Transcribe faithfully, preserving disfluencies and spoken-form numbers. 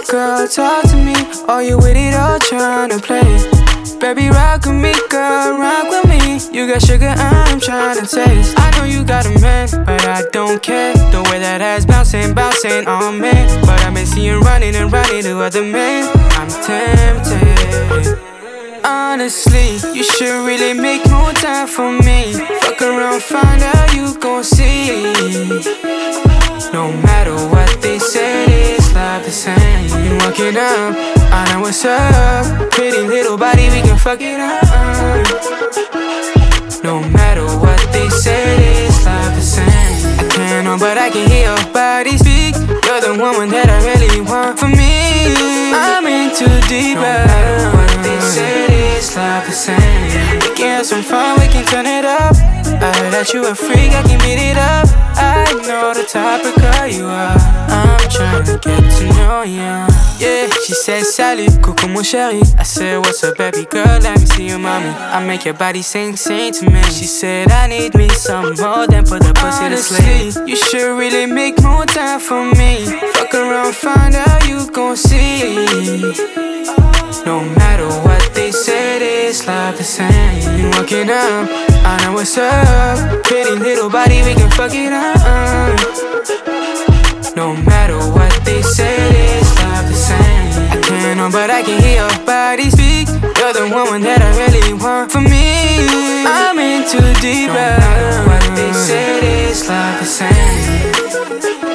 girl, talk to me. Are you with it or tryna play? Baby, rock with me, girl, rock with me. You got sugar, I'm tryna taste. I know you got a man, but I don't care. The way that ass bouncing, bouncing on me. But I've been seeing you running and running to other men. I'm tempted. Honestly, you should really make more time for me. Fuck around, find out you gon' see. No matter what they say, it's not the same. You walking up, I know what's up. Pretty little body, we can fuck it up. No matter what they say, it's not the same. I can't know, but I can hear your body speak. You're the woman that I really want for me. I'm in too deep. No matter what they say, it's not the same. We can have some fun, we can turn it up. I heard that you a freak, I can beat it up. I know the type of girl you are. I'm trying to get to know you. Yeah, she said salut, coucou mon chéri. I said what's up baby girl, let me see you mommy. I make your body sing, sing to me. She said I need me some more than put the pussy to sleep. You should really make more time for me. Fuck around, find out you gon' see. No matter what they said, it's not the same. You walking up, I know what's up. Pretty little body, we can fuck it up. No matter what they said, it's not the same. I can't know, but I can hear your body speak. You're the woman that I really want for me. I'm in too deep. No matter what they said, it's not the same.